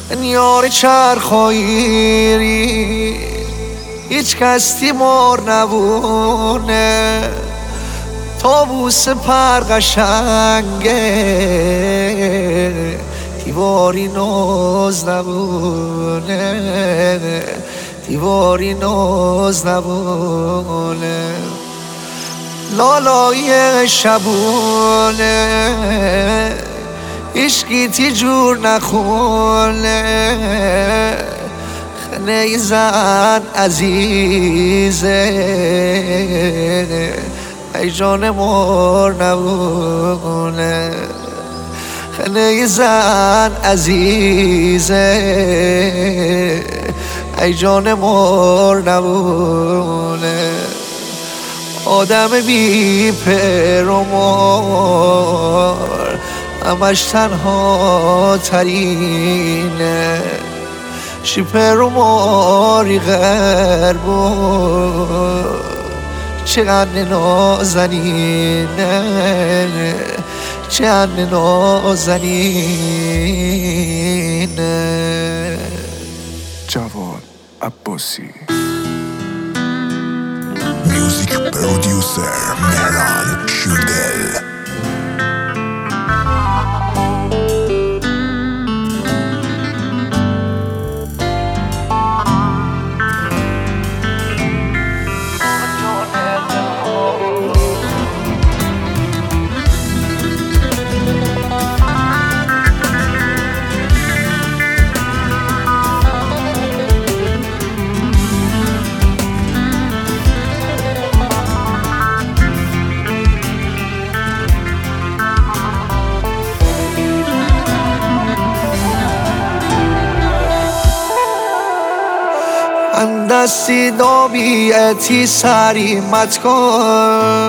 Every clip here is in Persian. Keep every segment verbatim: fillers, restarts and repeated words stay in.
نیار چرخاییری هیچ کس تیمار نبونه تابوس پر قشنگه دیواری ناز نبونه دیواری ناز نبونه لالای شبونه عشقی تی جور نخونه خنه زن عزیزه ای جان مار نبونه خنه زن عزیزه ای جان مار نبونه آدم بی پر و مار همش تنها ترینه شی پر و ماری غربو چقدر نازنینه چقدر نازنینه. جواد عباسی میوزیک پرودیوسر مهران شودل. دستی دابیتی سریمت کن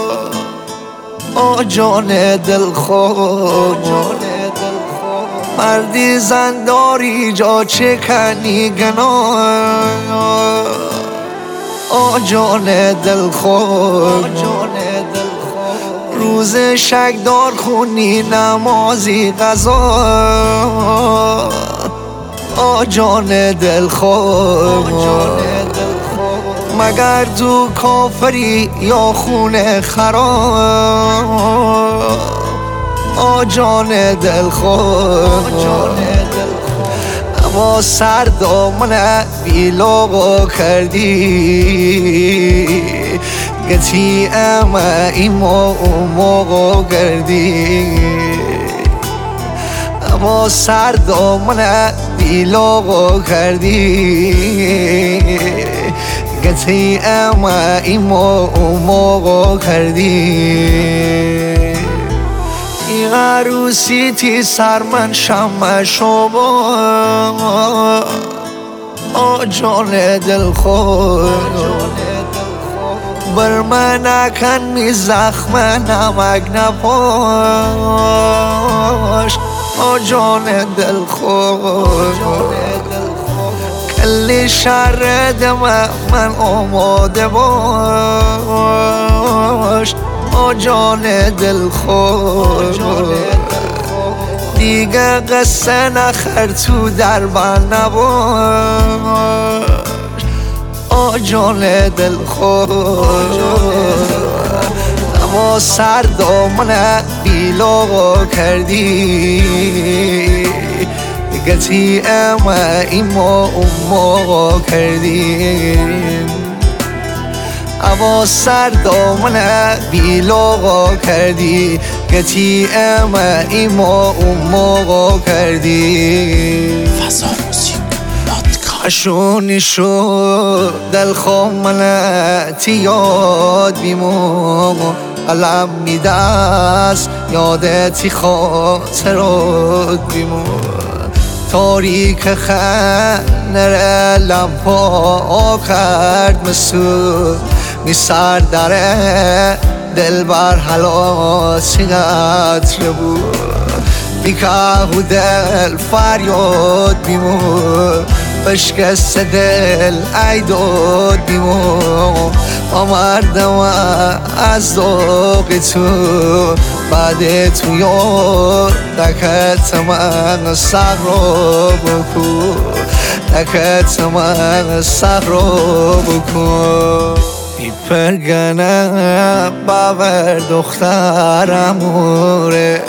آ جان دل خود مردی زنداری جا چکنی گناه آ جان دل خود روز شک دار خونی نمازی قضا آ جان دل خود مگر تو کافری یا خونه خراب آ جان دل خود اما سر دامن بیلاغا کردی گتی اما ایما اوماغا کردی اما سر دامن بیلاغا کردی گتی اما ایما اوماغا کردی این عروسی تی سر من شمع شما آ جان دل خود بر من نکن می زخم نمک نپاش آ جان دل خود کلی شر دم من آماده باش آ جان دل خود دیگه قصه نخر تو در بند نباش آ جان دل خود اما سر دامن بیلاغا کردی گتی اما ایما اوماغا کردی اما سر دامن بیلاغا کردی گتی اما ایما اوماغا کردی. فضا موزیک اشونی شد دل خامنت یاد بیمو قلم میدست یادتی خاطرات بیمو تاریک خنر لمپا کرد مسود می سر داره دل بر حلا چقدر بود میکه دل فریاد بیمون بشکست دل ای داد بیمون با مردم از داغ تو بعد تو یار دکت من سر رو بکن دکت من سر رو بکن میپرگنه باور دخترموره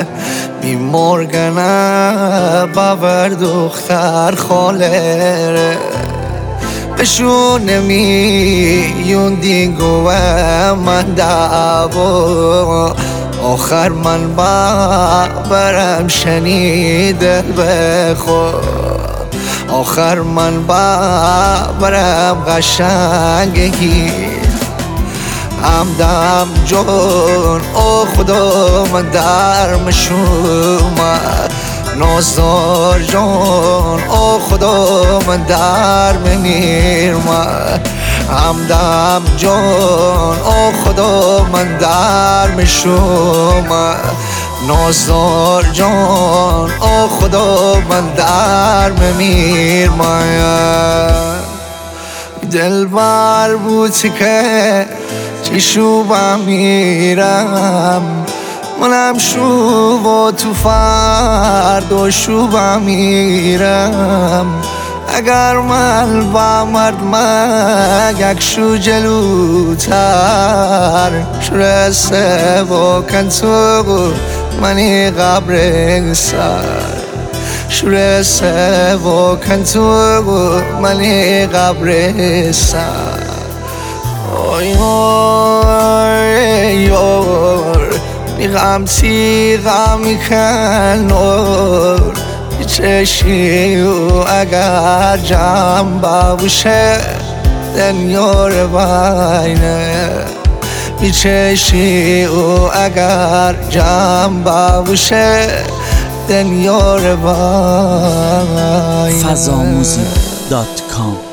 میمرگنه باور دختر خاله بشون نمیون دیگو من دعوا آخر من باورم شنیده بخور آخر من باورم قشنگی همدم جون او خدا من در مشومد نازدار جون او خدا من در میرمد همدم جون او خدا من در مشومد نازدار جان او خدا من در میرمد دل بر بود که چی شوبم میرم منم شوب و تو فرد و شوبم میرم اگر من با مرد مگک شو جلوتر شو رسه و کنتو منی قبر سر شو رسه و کنتو منی قبر سر آی آی آی میغم تیغم میکنور چشی و اگر جمع باشه دنیار بینه میچشی و اگر جمع باشه دنیار بینه فضاموزیک دات کام